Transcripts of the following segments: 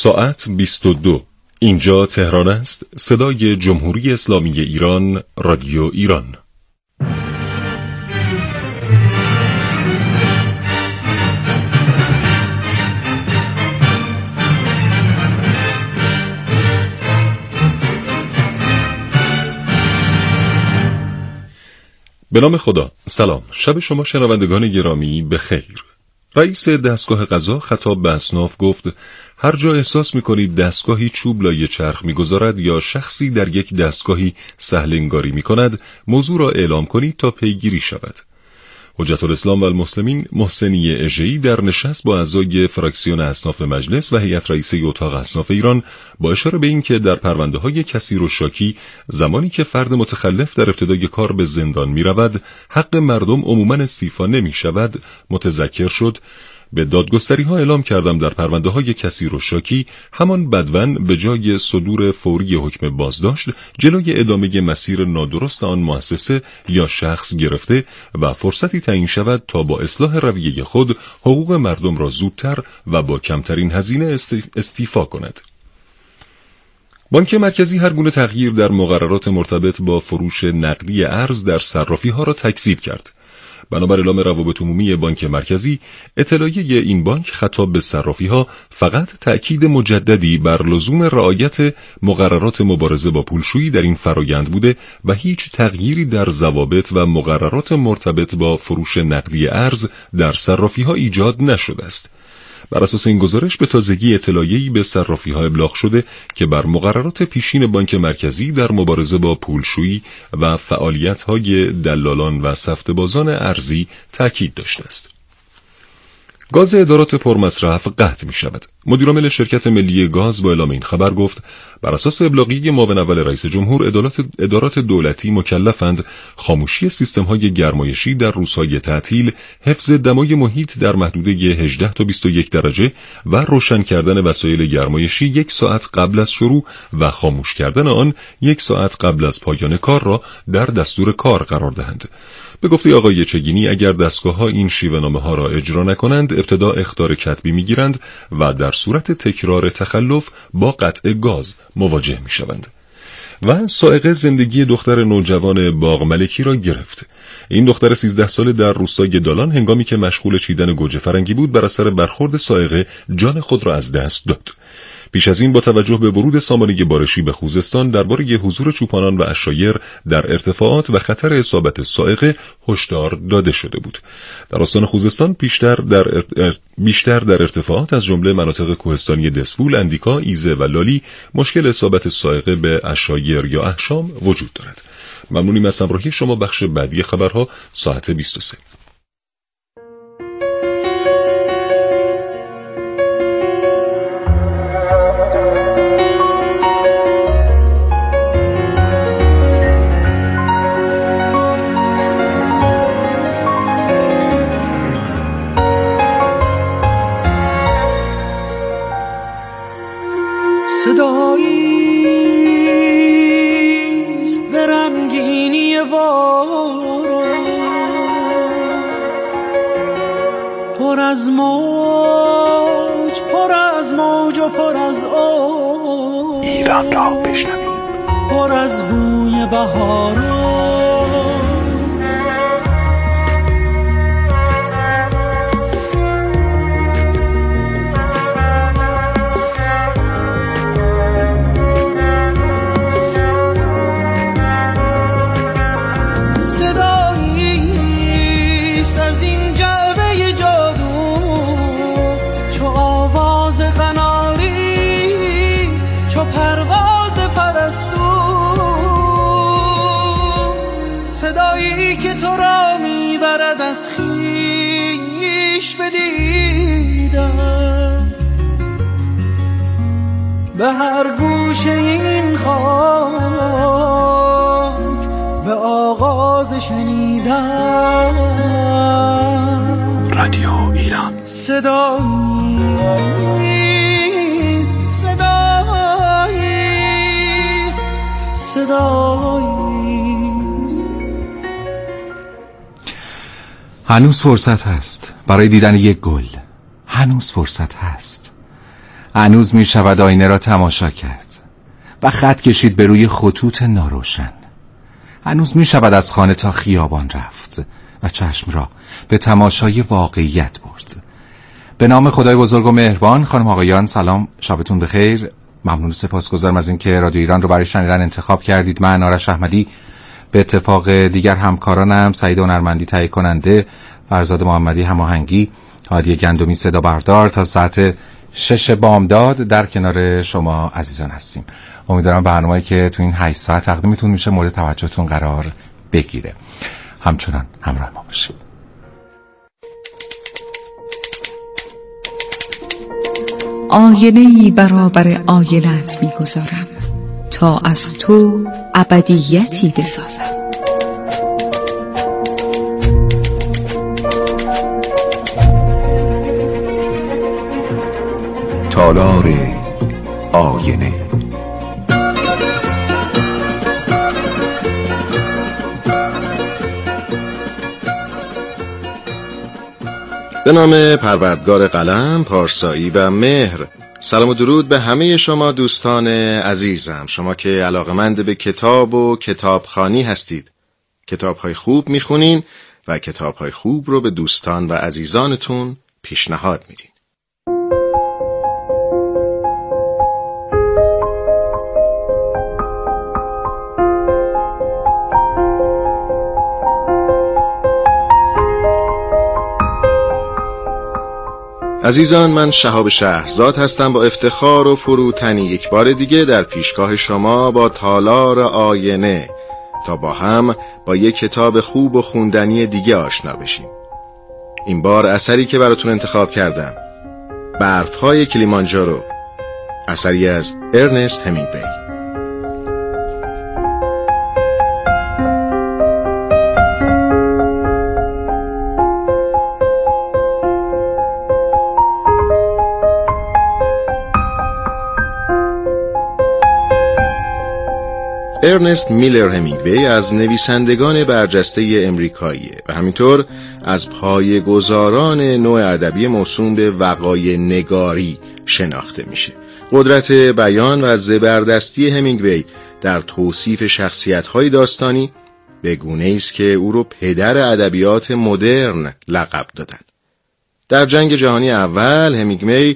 ساعت 22. اینجا تهران است. صدای جمهوری اسلامی ایران، رادیو ایران. به نام خدا. سلام. شب شما شنوندگان گرامی بخیر. رئیس دستگاه قضا خطاب به اصناف گفت: هر جا احساس می‌کنید دستگاهی چوب لای چرخ می‌گذارد یا شخصی در یک دستگاهی سهل‌انگاری می‌کند، موضوع را اعلام کنید تا پیگیری شود. حجت الاسلام و المسلمین محسنی اژه‌ای در نشست با اعضای فراکسیون اصناف مجلس و هیئت رئیسه اتاق اصناف ایران با اشاره به اینکه در پرونده‌های کثیر و شاکی زمانی که فرد متخلف در ابتدای کار به زندان می‌رود، حق مردم عموماً استیفا نمی‌شود، متذکر شد: به دادگستری‌ها اعلام کردم در پرونده‌های کثیر و شاکی همان بدون به جای صدور فوری حکم بازداشت جلوی ادامه مسیر نادرست آن مؤسسه یا شخص گرفته و فرصتی تعیین شود تا با اصلاح رویه خود حقوق مردم را زودتر و با کمترین هزینه استیفا کند. بانک مرکزی هر گونه تغییر در مقررات مرتبط با فروش نقدی ارز در صرافی‌ها را تکذیب کرد. بنابر اعلام روابط عمومی بانک مرکزی، اطلاعیه این بانک خطاب به صرافی‌ها فقط تأکید مجددی بر لزوم رعایت مقررات مبارزه با پولشویی در این فرایند بوده و هیچ تغییری در ضوابط و مقررات مرتبط با فروش نقدی ارز در صرافی‌ها ایجاد نشده است. بر اساس این گزارش به تازگی اطلاعیه‌ای به صرافی‌ها ابلاغ شده که بر مقررات پیشین بانک مرکزی در مبارزه با پولشویی و فعالیت‌های دلالان و سفته‌بازان ارزی تاکید داشته است. گاز ادارات پرمصرف قطع می شود. مدیرعامل شرکت ملی گاز با اعلام این خبر گفت: بر اساس ابلاغیه معاون اول رئیس جمهور، ادارات دولتی مکلفند خاموشی سیستم‌های گرمایشی در روزهای تعطیل، حفظ دمای محیط در محدوده 18 تا 21 درجه و روشن کردن وسایل گرمایشی 1 ساعت قبل از شروع و خاموش کردن آن 1 ساعت قبل از پایان کار را در دستور کار قرار دهند. به گفته آقای چگینی، اگر دستگاه‌ها این شیوه‌نامه‌ها را اجرا نکنند، ابتدا اخطار کتبی می‌گیرند و در صورت تکرار تخلف با قطع گاز مواجه می‌شوند. و سائقه زندگی دختر نوجوان باغ ملکی را گرفت. این دختر 13 ساله در روستای دالان هنگامی که مشغول چیدن گوجه فرنگی بود، بر اثر برخورد سائقه جان خود را از دست داد. پیش از این با توجه به ورود سامانه بارشی به خوزستان درباره حضور چوپانان و عشایر در ارتفاعات و خطر اصابت سائقه هشدار داده شده بود. در استان خوزستان بیشتر در ارتفاعات از جمله مناطق کوهستانی دسفول، اندیکا، ایزه و لالی مشکل اصابت سائقه به عشایر یا احشام وجود دارد. ممنونیم از همراهی شما. بخش بعدی خبرها ساعت 23. صداییست به رنگینی باران، پر از موج و پر از آب، ایران را بشنویم، پر از بوی بهاران. صدایی که تو را میبرد از خویش بدیدم، به هر گوشه این خاک به آغاز شنیدم. رادیو ایران. صداییست هنوز فرصت هست برای دیدن یک گل. هنوز فرصت هست. هنوز می شود آینه را تماشا کرد و خط کشید به روی خطوط ناروشن. هنوز می شود از خانه تا خیابان رفت و چشم را به تماشای واقعیت برد. به نام خدای بزرگ و مهربان. خانم آقایان سلام، شبتون بخیر. ممنون و سپاسگزارم از اینکه رادیو ایران رو برای شنیدن انتخاب کردید. من آرش احمدی به اتفاق دیگر همکارانم سعید هنرمندی تهیه کننده، فرزاد محمدی هماهنگی، هادی گندمی صدا بردار تا ساعت 6 بامداد در کنار شما عزیزان هستیم. امیدوارم برنامه‌ای که تو این 8 ساعت تقدیمتون میشه مورد توجهتون قرار بگیره. همچنان همراه ما باشید. آینه‌ای برابر آینه‌ات می‌گذارم تا از تو ابدیتی بسازم. تالار آینه. به نام پروردگار قلم، پارسایی و مهر. سلام و درود به همه شما دوستان عزیزم، شما که علاقمند به کتاب و کتابخوانی هستید، کتاب‌های خوب میخونین و کتاب‌های خوب رو به دوستان و عزیزانتون پیشنهاد میدین. عزیزان، من شهاب شهرزاد هستم با افتخار و فروتنی یک بار دیگه در پیشگاه شما با تالار آینه تا با هم با یک کتاب خوب و خوندنی دیگه آشنا بشیم. این بار اثری که براتون انتخاب کردم، برف‌های کلیمانجارو، اثری از ارنست همینگوی. ارنست میلر همینگوی از نویسندگان برجسته امریکاییه و همینطور از پایه‌گذاران نوع ادبی موسوم به وقایع نگاری شناخته میشه. قدرت بیان و زبردستی همینگوی در توصیف شخصیت‌های داستانی به گونه‌ای است که او رو پدر ادبیات مدرن لقب دادن. در جنگ جهانی اول همینگوی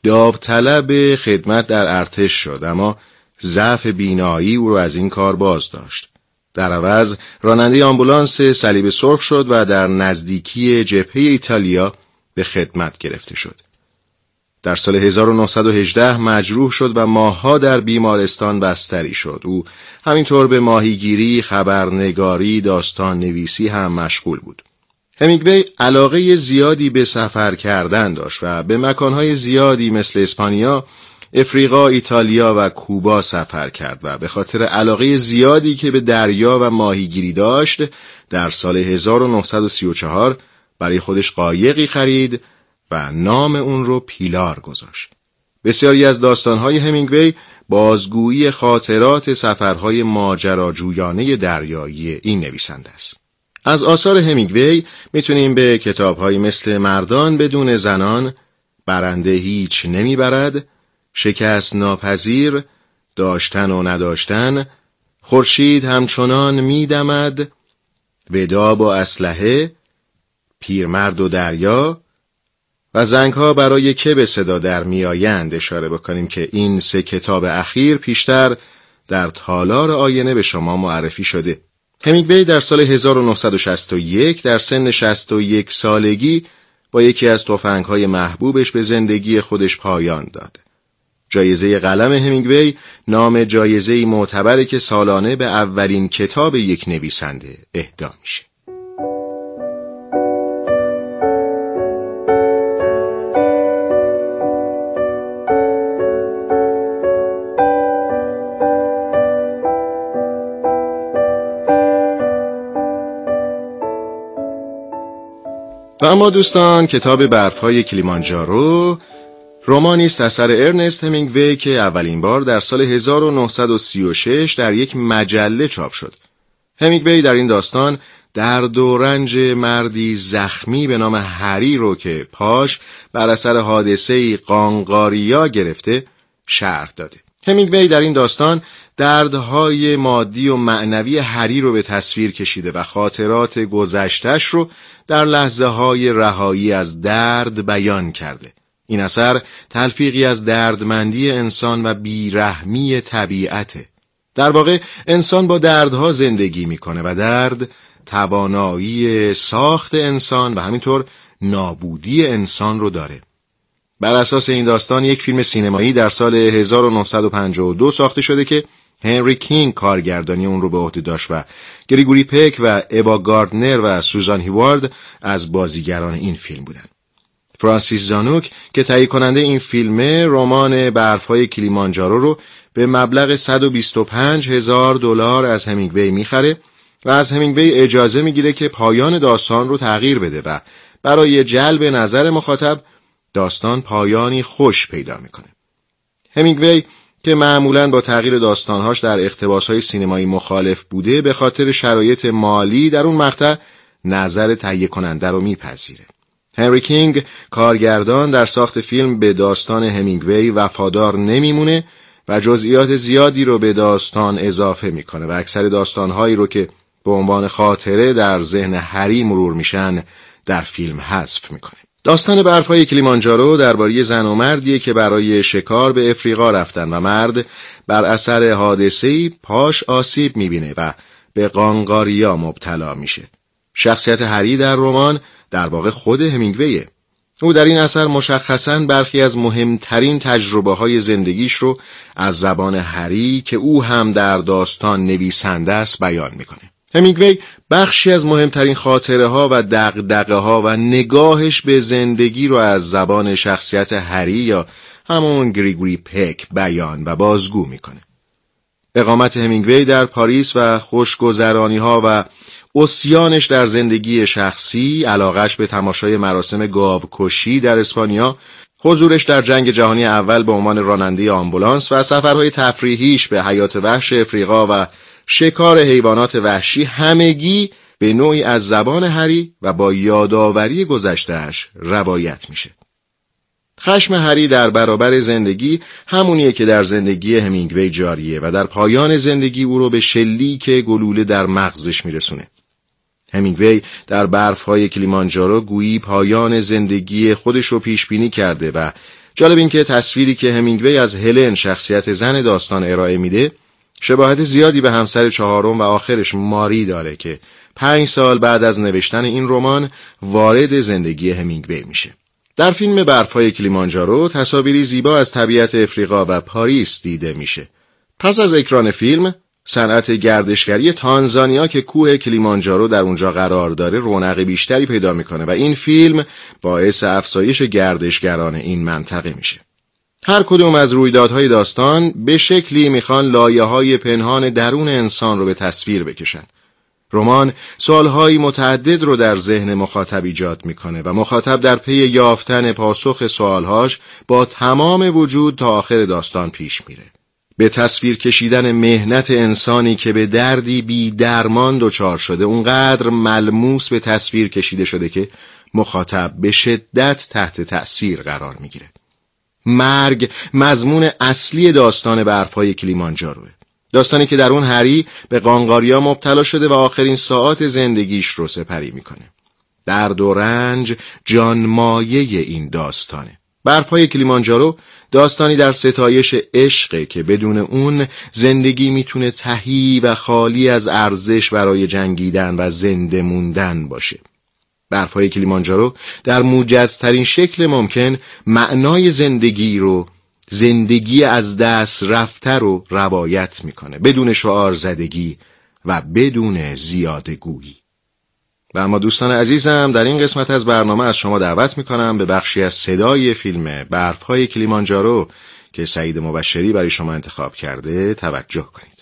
داوطلب خدمت در ارتش شد، اما ضعف بینایی او را از این کار باز داشت. در عوض راننده آمبولانس صلیب سرخ شد و در نزدیکی جبهه ایتالیا به خدمت گرفته شد. در سال 1918 مجروح شد و ماه‌ها در بیمارستان بستری شد. او همینطور به ماهیگیری، خبرنگاری، داستان نویسی هم مشغول بود. همینگوی علاقه زیادی به سفر کردن داشت و به مکانهای زیادی مثل اسپانیا، افریقا، ایتالیا و کوبا سفر کرد و به خاطر علاقه زیادی که به دریا و ماهیگیری داشت در سال 1934 برای خودش قایقی خرید و نام اون رو پیلار گذاشت. بسیاری از داستانهای همینگوی بازگویی خاطرات سفرهای ماجراجویانه دریایی این نویسنده است. از آثار همینگوی میتونیم به کتاب‌هایی مثل مردان بدون زنان، برنده هیچ نمیبرد، شکست ناپذیر، داشتن و نداشتن، خورشید همچنان میدمد، ودا با اسلحه، پیرمرد و دریا و زنگها برای که به صدا در میآیند اشاره بکنیم که این 3 کتاب اخیر پیشتر در تالار آینه به شما معرفی شده. همینگوی در سال 1961 در سن 61 سالگی با یکی از تفنگ‌های محبوبش به زندگی خودش پایان داد. جایزه قلم همینگوی نام جایزه‌ای معتبره که سالانه به اولین کتاب یک نویسنده اهدا میشه. و اما دوستان، کتاب برف‌های کلیمانجارو رمانی است اثر ارنست همینگوی که اولین بار در سال 1936 در یک مجله چاپ شد. همینگوی در این داستان درد و رنج مردی زخمی به نام هری رو که پاش بر اثر حادثه‌ای قانقاریا گرفته شرح داده. همینگوی در این داستان دردهای مادی و معنوی هری رو به تصویر کشیده و خاطرات گذشتش رو در لحظه‌های رهایی از درد بیان کرده. این اثر تلفیقی از دردمندی انسان و بیرحمی طبیعته. در واقع انسان با دردها زندگی میکنه و درد توانایی ساخت انسان و همینطور نابودی انسان رو داره. بر اساس این داستان یک فیلم سینمایی در سال 1952 ساخته شده که هنری کینگ کارگردانی اون رو به عهده داشت و گریگوری پک و اوا گاردنر و سوزان هیوارد از بازیگران این فیلم بودند. فرانسیس زانوک که تهیه کننده این فیلم رمان برف‌های کلیمانجارو رو به مبلغ $125,000 از همینگوی میخره و از همینگوی اجازه میگیره که پایان داستان رو تغییر بده و برای جلب نظر مخاطب داستان پایانی خوش پیدا میکنه. همینگوی که معمولاً با تغییر داستانهاش در اقتباس‌های سینمایی مخالف بوده، به خاطر شرایط مالی در اون مقطع نظر تهیه کننده رو میپذیره. هنری کینگ کارگردان در ساخت فیلم به داستان همینگوی وفادار نمیمونه و جزئیات زیادی رو به داستان اضافه میکنه و اکثر داستانهایی رو که به عنوان خاطره در ذهن هری مرور میشن در فیلم حذف میکنه. داستان برف‌های کلیمانجارو درباره زن و مردیه که برای شکار به افریقا رفتن و مرد بر اثر حادثه‌ای پاش آسیب میبینه و به قانقاریا مبتلا میشه. شخصیت هری در رمان در واقع خود همینگویه. او در این اثر مشخصاً برخی از مهمترین تجربه‌های زندگیش رو از زبان هری که او هم در داستان نویسنده است بیان میکنه. همینگوی بخشی از مهمترین خاطره‌ها و دغدغه‌ها و نگاهش به زندگی رو از زبان شخصیت هری یا همون گریگوری پک بیان و بازگو میکنه. اقامت همینگوی در پاریس و خوشگذرانی‌ها و عصیانش در زندگی شخصی، علاقش به تماشای مراسم گاوکشی در اسپانیا، حضورش در جنگ جهانی اول به عنوان راننده آمبولانس و سفرهای تفریحیش به حیات وحش افریقا و شکار حیوانات وحشی همگی به نوعی از زبان هری و با یادآوری گذشته‌اش روایت میشه. خشم هری در برابر زندگی همونیه که در زندگی همینگوی جاریه و در پایان زندگی او رو به شلیک گلوله در مغزش میرسونه. همینگوی در برف‌های کلیمانجارو گویی پایان زندگی خودش رو پیش بینی کرده و جالب این که تصویری که همینگوی از هلن شخصیت زن داستان ارائه میده شباهت زیادی به همسر چهارم و آخرش ماری داره که 5 سال بعد از نوشتن این رمان وارد زندگی همینگوی میشه. در فیلم برف‌های کلیمانجارو تصاویری زیبا از طبیعت افریقا و پاریس دیده میشه. پس از اکران فیلم، صنعت گردشگری تانزانیا که کوه کلیمانجارو در اونجا قرار داره رونق بیشتری پیدا میکنه و این فیلم باعث افزایش گردشگران این منطقه میشه. هر کدوم از رویدادهای داستان به شکلی میخوان لایه‌های پنهان درون انسان رو به تصویر بکشن. رمان سوالهای متعدد رو در ذهن مخاطب ایجاد میکنه و مخاطب در پی یافتن پاسخ سوالهاش با تمام وجود تا آخر داستان پیش میره. به تصویر کشیدن مهنت انسانی که به دردی بی درمان دچار شده اونقدر ملموس به تصویر کشیده شده که مخاطب به شدت تحت تأثیر قرار میگیره. مرگ مضمون اصلی داستان برف‌های کلیمانجاروه. داستانی که در اون هری به قانقاریا مبتلا شده و آخرین ساعات زندگیش رو سپری میکنه. درد و رنج جانمایه این داستانه. برف‌های کلیمانجارو داستانی در ستایش عشقه که بدون اون زندگی میتونه تهی و خالی از ارزش برای جنگیدن و زنده موندن باشه. برف‌های کلیمانجارو در موجزترین شکل ممکن معنای زندگی از دست رفته رو روایت میکنه، بدون شعار زدگی و بدون زیاده گویی. و اما دوستان عزیزم، در این قسمت از برنامه از شما دعوت میکنم به بخشی از صدای فیلم برف‌های کلیمانجارو که سعید مبشری برای شما انتخاب کرده توجه کنید.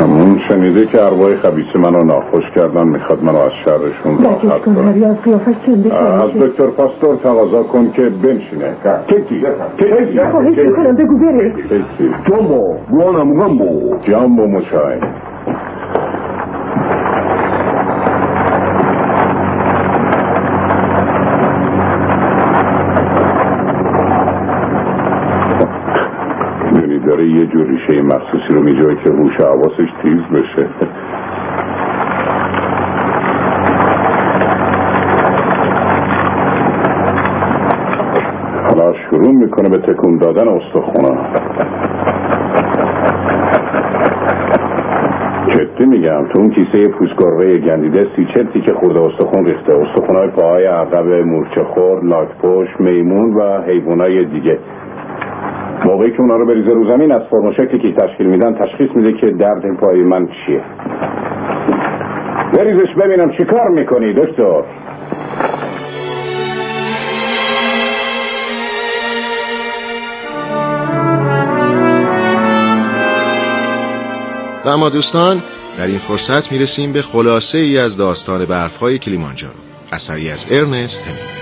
اون شنیده که ارواح خبیث منو ناخوش کردن، میخواد منو از شرشون راحت کنه. هری از قیافش چنده از دکتر پاستور تقاضا کن که بنشینه. کیتی خواهش میکنم بگو بره. کیتی جامبو مچای. داره یه جور ریشه مخصوصی رو میجوه که هوش حواسش تیز بشه. حالا شروع میکنه به تکون دادن استخونا. جدی میگم تو اون کیسه پوستگربه گندیده 30-40 که خورده استخون ریخته. استخونای پاهای عقب، مورچه خور، لاک‌پشت، میمون و حیوانای دیگه. موقعی که اونا رو بریزه رو زمین از فرم و شکلی که تشکیل میدن تشخیص میده که درد این پای من چیه. بریزش ببینم چی کار میکنی دکتر. و اما دوستان در این فرصت میرسیم به خلاصه ای از داستان برفهای کلیمانجارو، اثری از ارنست همینگوی.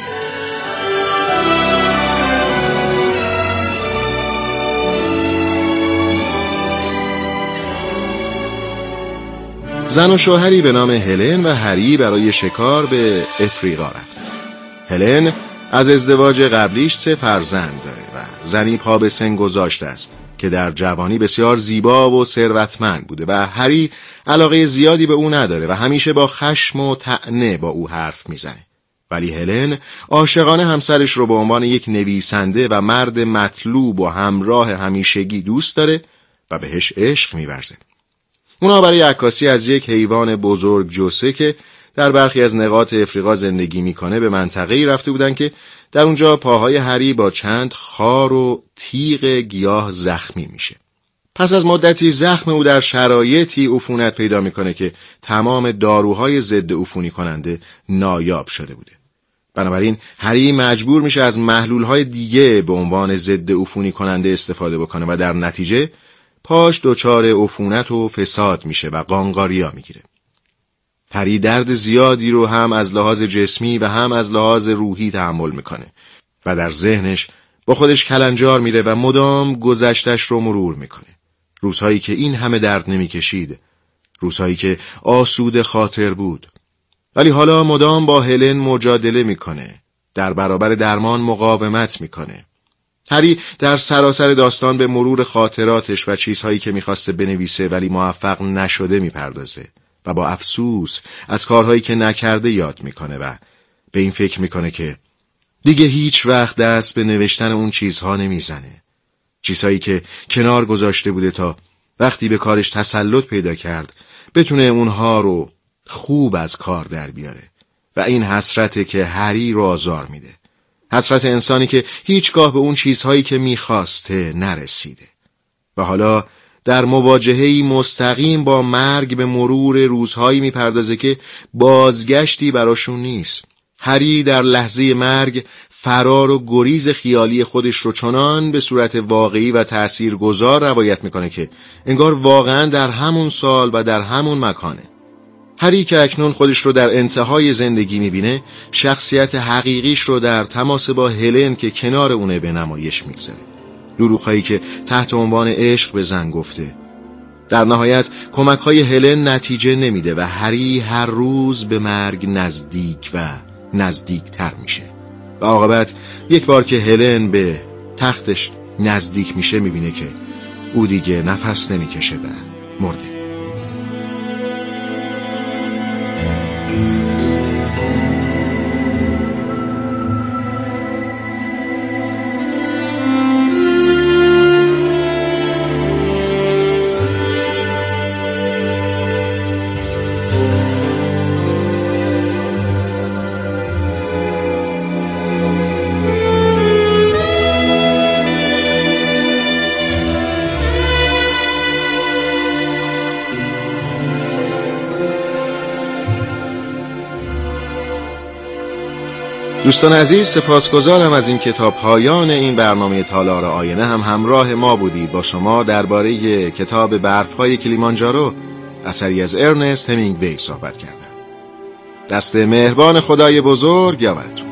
زن و شوهری به نام هلن و هری برای شکار به افریقا رفتند. هلن از ازدواج قبلیش 3 فرزند داره و زنی پا به سن گذاشته است که در جوانی بسیار زیبا و ثروتمند بوده و هری علاقه زیادی به او نداره و همیشه با خشم و طعنه با او حرف میزنه. ولی هلن عاشقانه همسرش رو به عنوان یک نویسنده و مرد مطلوب و همراه همیشگی دوست داره و بهش عشق می‌ورزه. اونا برای عکاسی از یک حیوان بزرگ جثه که در برخی از نقاط افریقا زندگی میکنه به منطقه‌ای رفته بودن که در اونجا پاهای هری با چند خار و تیغ گیاه زخمی میشه. پس از مدتی زخم او در شرایطی عفونت پیدا میکنه که تمام داروهای ضد عفونی کننده نایاب شده بوده. بنابراین هری مجبور میشه از محلولهای دیگه به عنوان ضد عفونی کننده استفاده بکنه و در نتیجه پاش دچار عفونت و فساد میشه و قانقاریا میگیره. هری درد زیادی رو هم از لحاظ جسمی و هم از لحاظ روحی تحمل میکنه و در ذهنش با خودش کلنجار میره و مدام گذشتش رو مرور میکنه. روزهایی که این همه درد نمیکشید، روزهایی که آسوده خاطر بود. ولی حالا مدام با هلن مجادله میکنه، در برابر درمان مقاومت میکنه. هری در سراسر داستان به مرور خاطراتش و چیزهایی که میخواسته بنویسه ولی موفق نشده میپردازه و با افسوس از کارهایی که نکرده یاد میکنه و به این فکر میکنه که دیگه هیچ وقت دست به نوشتن اون چیزها نمیزنه. چیزهایی که کنار گذاشته بوده تا وقتی به کارش تسلط پیدا کرد بتونه اونها رو خوب از کار در بیاره. و این حسرته که هری رو آزار میده. حسرت انسانی که هیچگاه به اون چیزهایی که میخواسته نرسیده و حالا در مواجهه‌ای مستقیم با مرگ به مرور روزهایی میپردازه که بازگشتی براشون نیست. هری در لحظه مرگ فرار و گریز خیالی خودش رو چنان به صورت واقعی و تأثیرگذار روایت میکنه که انگار واقعا در همون سال و در همون مکانه. هری که اکنون خودش رو در انتهای زندگی میبینه، شخصیت حقیقیش رو در تماس با هلن که کنار اونه به نمایش میگذاره. دروغ‌هایی که تحت عنوان عشق به زن گفته. در نهایت کمک‌های هلن نتیجه نمیده و هری هر روز به مرگ نزدیک و نزدیکتر میشه. و عاقبت یک بار که هلن به تختش نزدیک میشه میبینه که او دیگه نفس نمیکشه و مرده. دوستان عزیز، سپاسگزارم از این که تا پایان این برنامه تالار آینه هم همراه ما بودید. با شما درباره کتاب برفهای کلیمانجارو اثری از ارنست همینگوی صحبت کردم. دست مهربان خدای بزرگ یاورتون.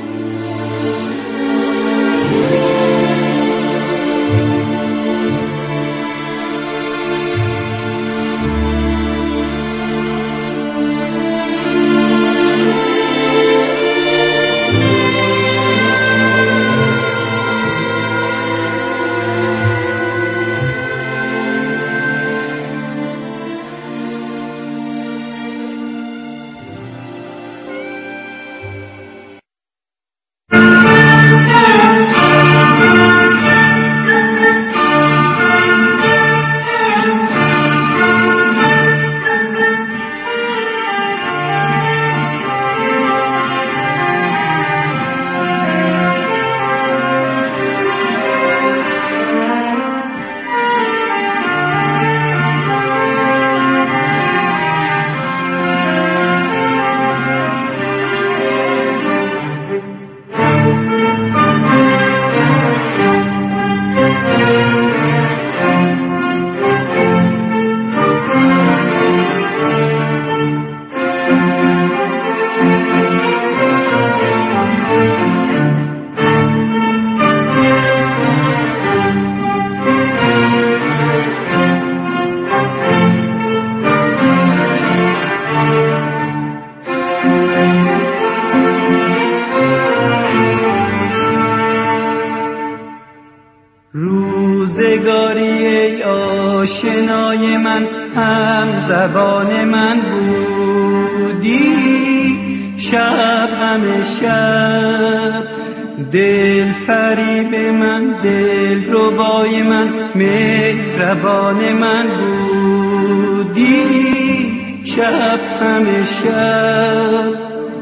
روزگاری آشنای من هم زبان من بودی، شب همه شب دل فریب من، دل ربای من، مهربان من بودی، شب همه شب.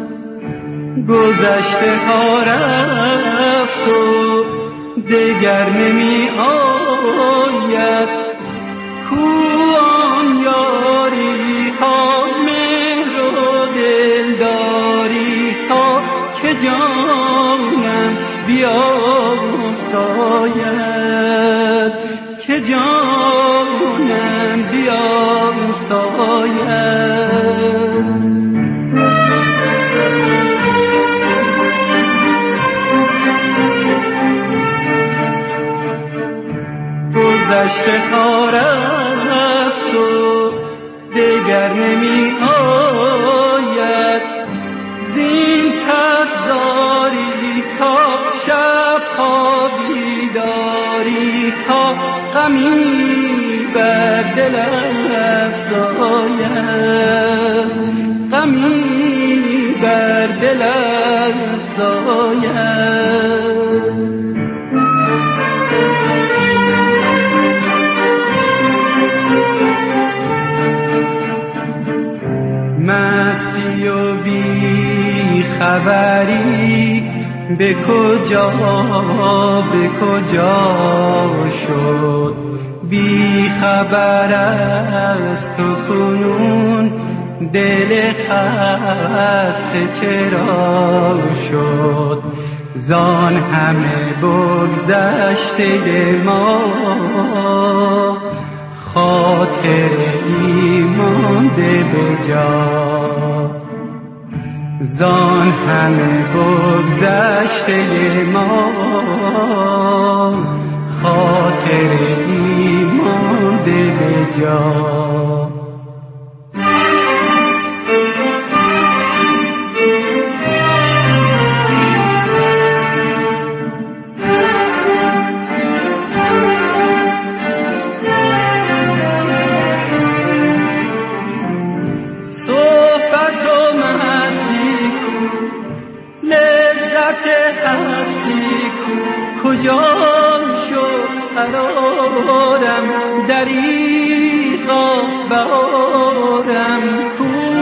گذشته ها رفت و دگر نمی آید، کو آن یاری ها، مهر و دلداری ها که جانم بیاساید، که جانم بیاساید. گذشته ها رفت و دگر نمی آید، زین پس زاری ها، شب ها بیداری ها، غمی بر دل افزاید، غمی بر دل افزاید. مستی و بی خبری به کجا شد، بی خبر از تو کنون دل خسته چرا شد، زان همه بگذشته ما خاطر ایمانده به جا، زان همه بگذشته ما خاطر ایمانده به جا. کجا شد قرارم، دریغا بهارم کو،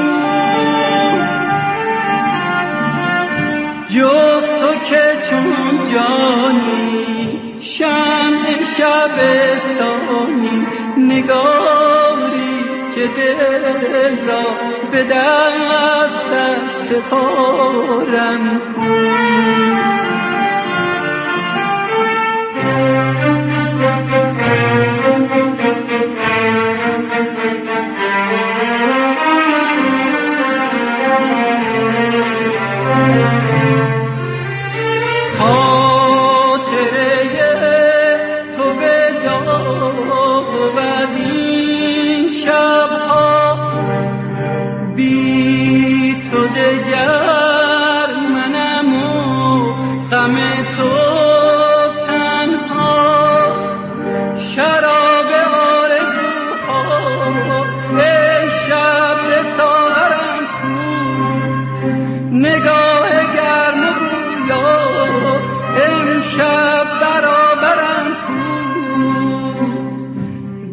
جز تو که چون جانی شمع شبستانی، نگاری که دل را به دستش سپارم کو.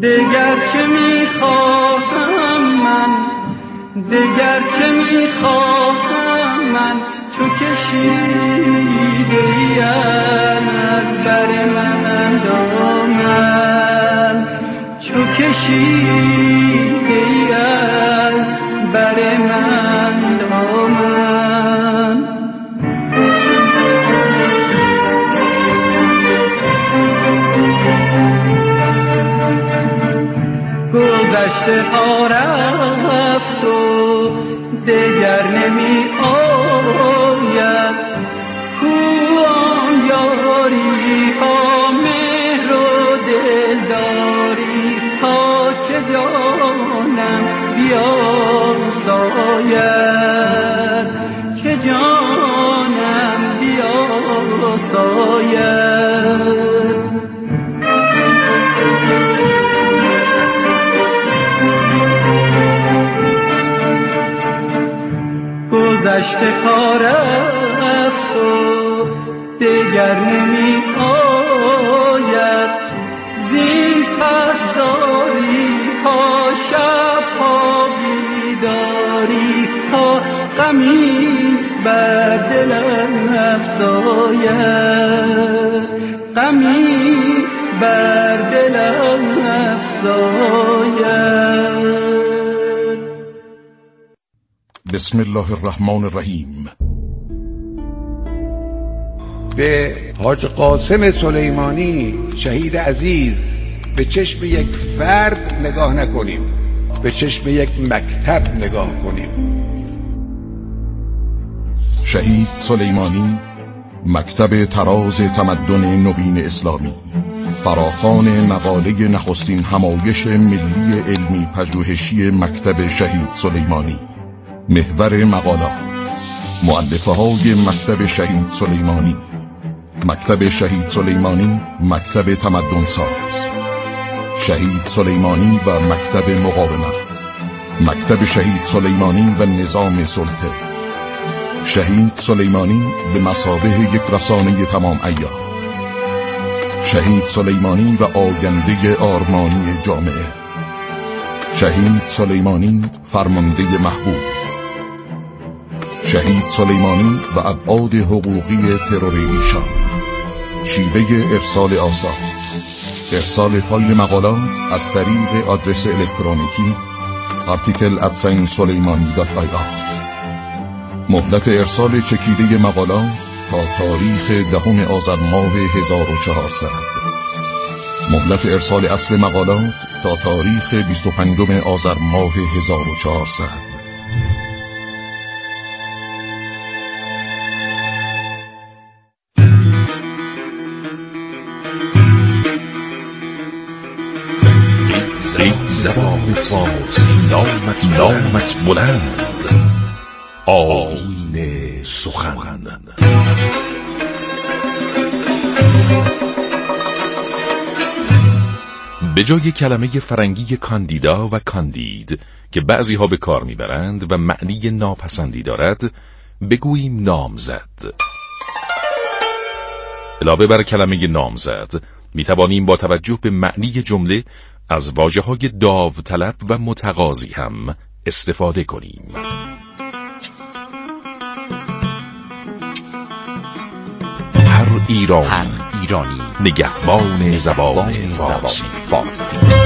دگر چه میخواهم من، دگر چه میخواهم من، چو کشیده‌ای از بر من دامن، چو کشیده‌ای از بر من دامن. گذشته ها رفت و دگر نمی آید، کو آن یاری ها، مهر و دلداری ها که جانم بیاساید، که جانم بیاساید. گذشته ها رفت و دگر نمی آید، زین پس زاری ها، شب ها، بیداری ها، غمی بر دلم افزاید، غمی بر دلم افزاید. بسم الله الرحمن الرحیم. به حاج قاسم سلیمانی شهید عزیز به چشم یک فرد نگاه نکنیم، به چشم یک مکتب نگاه کنیم. شهید سلیمانی مکتب تراز تمدن نوین اسلامی، فراخوان مقاله نخستین همایش ملی علمی پژوهشی مکتب شهید سلیمانی، محور مقالات، مؤلفه های مکتب شهید سلیمانی، مکتب شهید سلیمانی مکتب تمدن ساز، شهید سلیمانی و مکتب مقاومت، مکتب شهید سلیمانی و نظام سلطه، شهید سلیمانی به مثابه یک رسانه تمام عیار، شهید سلیمانی و آینده آرمانی جامعه، شهید سلیمانی فرمانده محبوب، شهید سلیمانی و ابعاد حقوقی ترور ایشان، شیوه ارسال آثار، ارسال فایل مقالات از طریق آدرس الکترونیکی article@suleimani.ir، مهلت ارسال چکیده مقالات تا تاریخ 10 آذر ماه 1400، مهلت ارسال اصل مقالات تا تاریخ 25 آذر ماه 1400. زبان فارسی نامت بلند، آیین سخن. به جای کلمه فرنگی کاندیدا و کاندید که بعضی ها به کار میبرند و معنی ناپسندی دارد، بگوییم نامزد. علاوه بر کلمه نامزد میتوانیم با توجه به معنی جمله از واژه‌های داوطلب و متقاضی هم استفاده کنیم. هر ایرانی نگهبان زبان فارسی.